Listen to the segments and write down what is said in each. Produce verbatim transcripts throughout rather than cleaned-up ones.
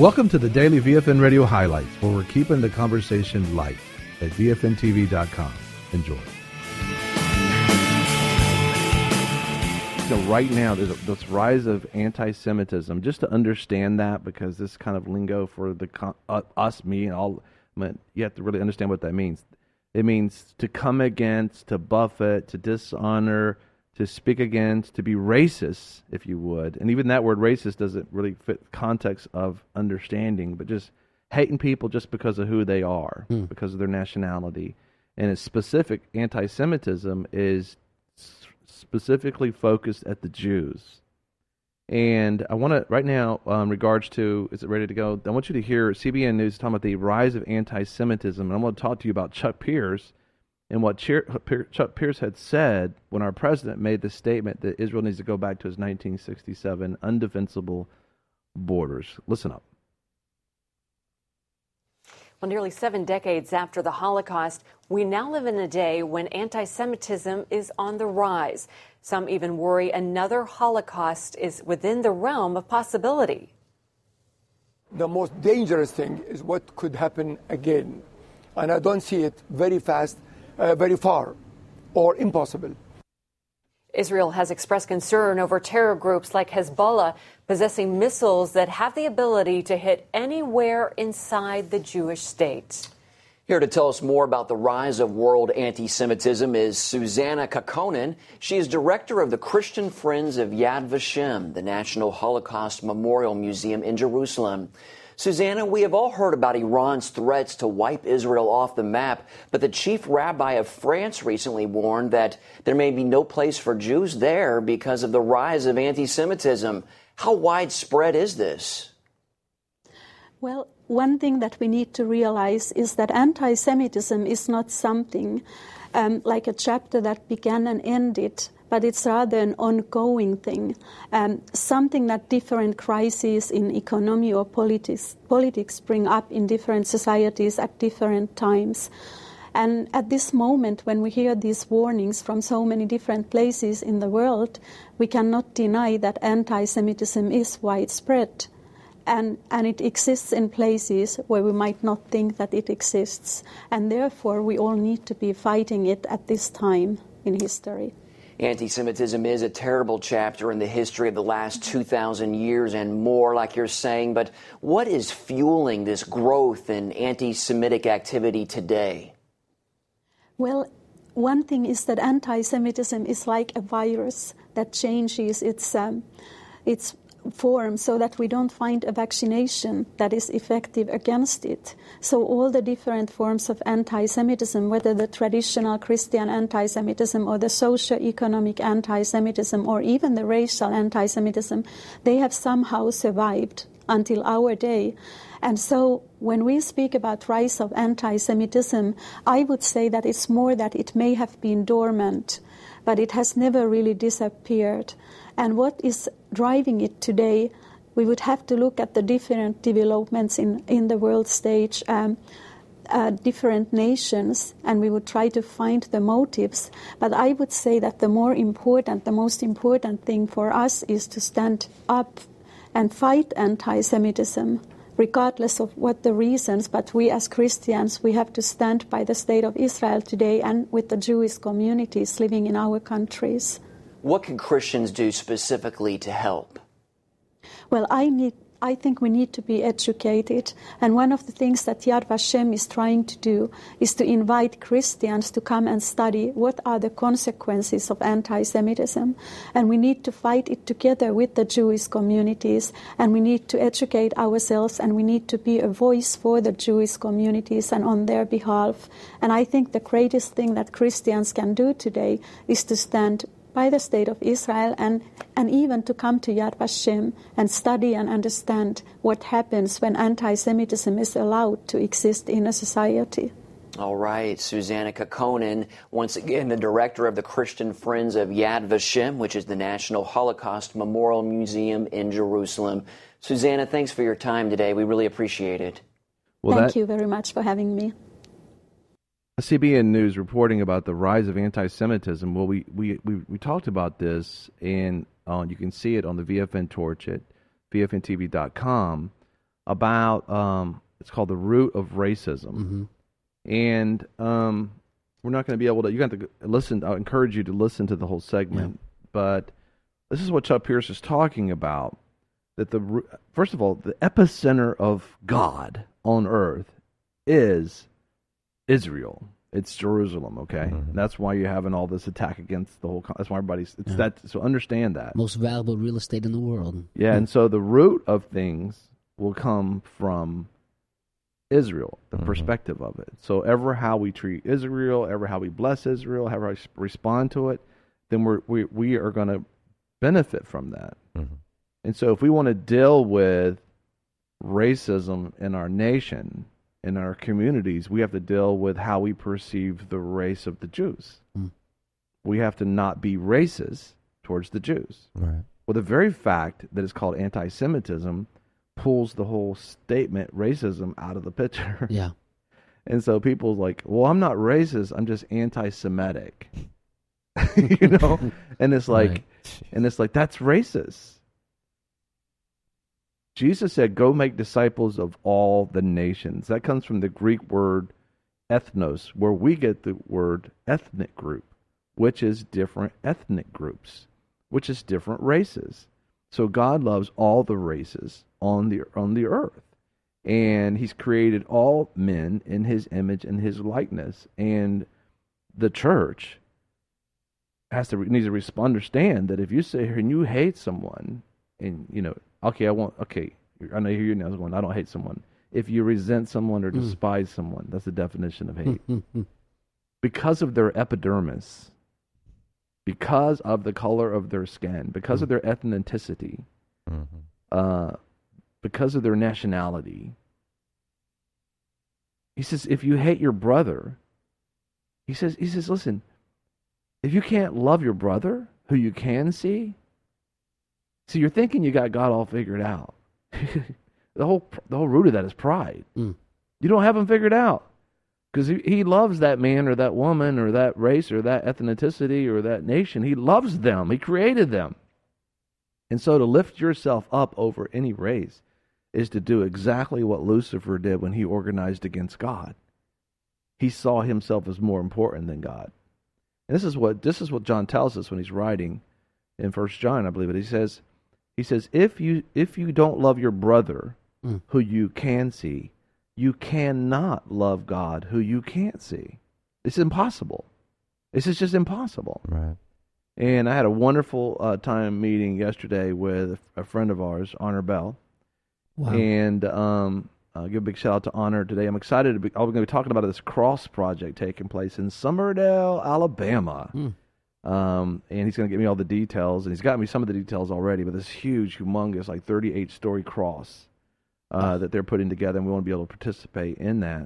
Welcome to the Daily V F N Radio Highlights, where we're keeping the conversation light at V F N T V dot com. Enjoy. So right now, there's a, this rise of anti-Semitism. Just to understand that, because this kind of lingo for the uh, us, me, and all, I mean, you have to really understand what that means. It means to come against, to buffet, to dishonor, to speak against, to be racist, if you would. And even that word racist doesn't really fit the context of understanding, but just hating people just because of who they are, hmm. because of their nationality. And its specific anti-Semitism is specifically focused at the Jews. And I want to, right now, um, in regards to, is it ready to go? I want you to hear C B N News talking about the rise of anti-Semitism. And I want to talk to you about Chuck Pierce and what Chuck Pierce had said when our president made the statement that Israel needs to go back to its nineteen sixty-seven undefensible borders. Listen up. Well, nearly seven decades after the Holocaust, we now live in a day when anti-Semitism is on the rise. Some even worry another Holocaust is within the realm of possibility. The most dangerous thing is what could happen again. And I don't see it very fast, uh, very far, or impossible. Israel has expressed concern over terror groups like Hezbollah possessing missiles that have the ability to hit anywhere inside the Jewish state. Here to tell us more about the rise of world anti-Semitism is Susanna Kokkonen. She is director of the Christian Friends of Yad Vashem, the National Holocaust Memorial Museum in Jerusalem. Susanna, we have all heard about Iran's threats to wipe Israel off the map, but the chief rabbi of France recently warned that there may be no place for Jews there because of the rise of anti-Semitism. How widespread is this? Well, one thing that we need to realize is that anti-Semitism is not something um, like a chapter that began and ended, but it's rather an ongoing thing, um, something that different crises in economy or politics, politics bring up in different societies at different times. And at this moment, when we hear these warnings from so many different places in the world, we cannot deny that anti-Semitism is widespread. And, and it exists in places where we might not think that it exists. And therefore, we all need to be fighting it at this time in history. Anti-Semitism is a terrible chapter in the history of the last two thousand years and more, like you're saying. But what is fueling this growth in anti-Semitic activity today? Well, one thing is that anti-Semitism is like a virus that changes its um, its form so that we don't find a vaccination that is effective against it. So all the different forms of anti-Semitism, whether the traditional Christian anti-Semitism or the socio-economic anti-Semitism or even the racial anti-Semitism, they have somehow survived until our day. And so when we speak about rise of anti-Semitism, I would say that it's more that it may have been dormant, but it has never really disappeared. And what is driving it today, we would have to look at the different developments in, in the world stage, um, uh, different nations, and we would try to find the motives. But I would say that the more important, the most important thing for us is to stand up and fight anti-Semitism, regardless of what the reasons. But we as Christians, we have to stand by the state of Israel today and with the Jewish communities living in our countries. What can Christians do specifically to help? Well, I need. I think we need to be educated. And one of the things that Yad Vashem is trying to do is to invite Christians to come and study what are the consequences of anti-Semitism. And we need to fight it together with the Jewish communities. And we need to educate ourselves, and we need to be a voice for the Jewish communities and on their behalf. And I think the greatest thing that Christians can do today is to stand by the state of Israel and, and even to come to Yad Vashem and study and understand what happens when anti-Semitism is allowed to exist in a society. All right, Susanna Kokkonen, once again the director of the Christian Friends of Yad Vashem, which is the National Holocaust Memorial Museum in Jerusalem. Susanna, thanks for your time today. We really appreciate it. Well, Thank that- you very much for having me. C B N News reporting about the rise of anti-Semitism. Well, we, we, we, we talked about this, and uh, you can see it on the V F N Torch at V F N T V dot com. about um, it's called The Root of Racism, Mm-hmm. and um, we're not going to be able to. You got to listen. I encourage you to listen to the whole segment, yeah. But this is what Chuck Pierce is talking about. That the first of all, the epicenter of God on earth is Israel. It's Jerusalem, okay? Mm-hmm. That's why you're having all this attack against the whole. That's why everybody's. It's yeah. that. So understand that. Most valuable real estate in the world. Yeah, and so the root of things will come from Israel, the mm-hmm. perspective of it. So ever how we treat Israel, ever how we bless Israel, how we respond to it, then we're, we we are going to benefit from that. Mm-hmm. And so if we want to deal with racism in our nation, in our communities, we have to deal with how we perceive the race of the Jews. Mm. We have to not be racist towards the Jews. Right. Well, the very fact that it's called anti-Semitism pulls the whole statement racism out of the picture. Yeah. And so people like, well, I'm not racist, I'm just anti-Semitic. You know? And it's like right. and it's like that's racist. Jesus said, go make disciples of all the nations. That comes from the Greek word ethnos, where we get the word ethnic group, which is different ethnic groups, which is different races. So God loves all the races on the on the earth. And he's created all men in his image and his likeness. And the church has to needs to respond, understand that if you sit here and you hate someone, and you know, okay, I want, okay, I know you're now going, I don't hate someone. If you resent someone or despise mm. someone, that's the definition of hate. Because of their epidermis, because of the color of their skin, because mm. of their ethnicity, mm-hmm. uh, because of their nationality. He says, if you hate your brother, he says, he says, listen, if you can't love your brother, who you can see, see, you're thinking you got God all figured out. the whole the whole root of that is pride. Mm. You don't have him figured out. Because he, he loves that man or that woman or that race or that ethnicity or that nation. He loves them. He created them. And so to lift yourself up over any race is to do exactly what Lucifer did when he organized against God. He saw himself as more important than God. And this is what this is what John tells us when he's writing in First John, I believe it. He says, he says, if you if you don't love your brother mm. who you can see, you cannot love God who you can't see. It's impossible. This is just impossible. Right. And I had a wonderful uh, time meeting yesterday with a friend of ours, Honor Bell. Wow. And um, I'll give a big shout out to Honor today. I'm excited to be, I'm going to be talking about this cross project taking place in Summerdale, Alabama. Mm. Um, and he's going to give me all the details. And he's got me some of the details already, but this huge, humongous, like thirty-eight story cross uh, wow. that they're putting together, and we want to be able to participate in that.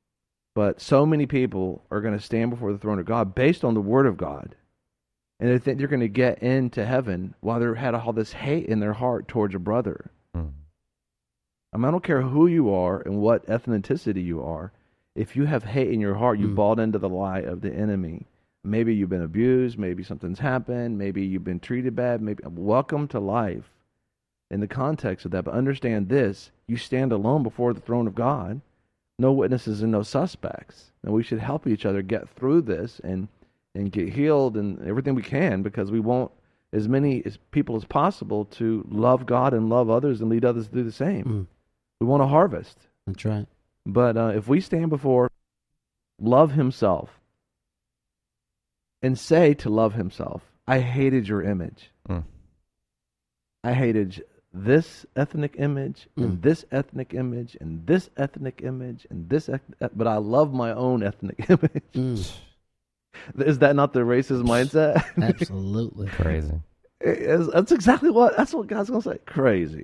But so many people are going to stand before the throne of God based on the Word of God. And they think they're going to get into heaven while they had all this hate in their heart towards a brother. Mm. I mean, I don't care who you are and what ethnicity you are. If you have hate in your heart, you mm. bought into the lie of the enemy. Maybe you've been abused. Maybe something's happened. Maybe you've been treated bad. Maybe welcome to life in the context of that. But understand this. You stand alone before the throne of God. No witnesses and no suspects. And we should help each other get through this and, and get healed and everything we can, because we want as many as people as possible to love God and love others and lead others to do the same. Mm. We want to harvest. That's right. But uh, if we stand before love himself and say to love himself, I hated your image. Mm. I hated this ethnic image mm. and this ethnic image and this ethnic image and this, eth- but I love my own ethnic image. Mm. Is that not the racist mindset? Absolutely. Crazy. It's, that's exactly what, that's what God's going to say. Crazy.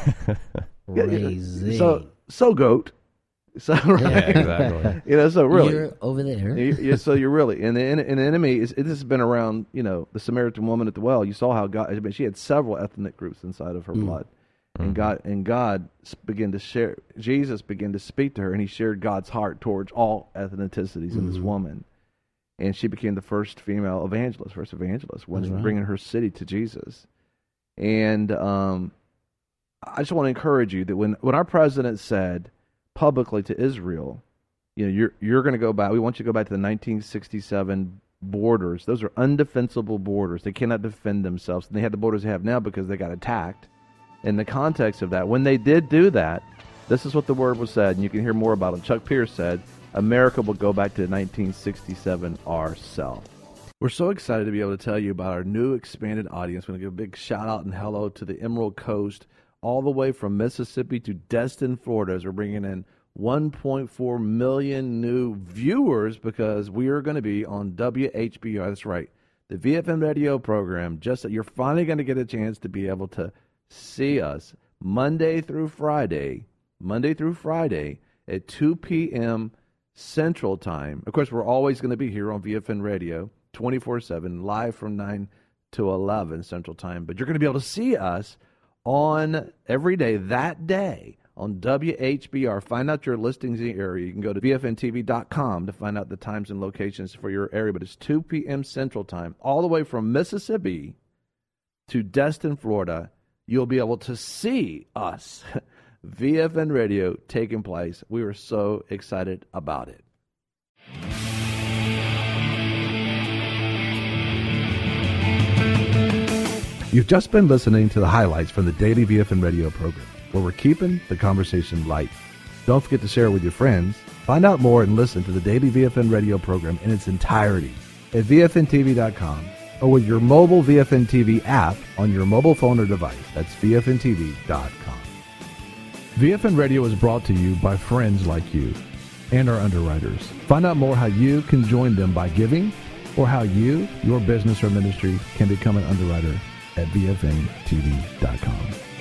Crazy. So, so goat. So, right? Yeah, exactly. You know, so really. You're over there. you, you, so you're really, and the, and the enemy, is, this has been around, you know, the Samaritan woman at the well. You saw how God, I mean, she had several ethnic groups inside of her mm. blood. Mm-hmm. And God, and God began to share, Jesus began to speak to her, and he shared God's heart towards all ethnicities mm-hmm. in this woman. And she became the first female evangelist, first evangelist, when right. bringing her city to Jesus. And um, I just want to encourage you that when, when our president said publicly to Israel, you know, you're you're going to go back. We want you to go back to the nineteen sixty-seven borders. Those are undefensible borders. They cannot defend themselves. And they have the borders they have now because they got attacked. In the context of that, when they did do that, this is what the word was said, and you can hear more about it. Chuck Pierce said, America will go back to nineteen sixty-seven ourselves. We're so excited to be able to tell you about our new expanded audience. We're going to give a big shout out and hello to the Emerald Coast, all the way from Mississippi to Destin, Florida, as we're bringing in one point four million new viewers because we are going to be on W H B R. That's right, the V F N radio program. Just you're finally going to get a chance to be able to see us Monday through Friday, Monday through Friday at two p.m. Central Time. Of course, we're always going to be here on V F N Radio twenty-four seven, live from nine to eleven Central Time. But you're going to be able to see us on every day that day on W H B R. Find out your listings in the area. You can go to V F N T V dot com to find out the times and locations for your area. But it's two p.m. Central Time, all the way from Mississippi to Destin, Florida. You'll be able to see us, V F N Radio, taking place. We are so excited about it. You've just been listening to the highlights from the daily V F N Radio program, where we're keeping the conversation light. Don't forget to share it with your friends. Find out more and listen to the daily V F N Radio program in its entirety at V F N T V dot com or with your mobile V F N T V app on your mobile phone or device. That's V F N T V dot com. V F N Radio is brought to you by friends like you and our underwriters. Find out more how you can join them by giving or how you, your business or ministry can become an underwriter at V F N T V dot com.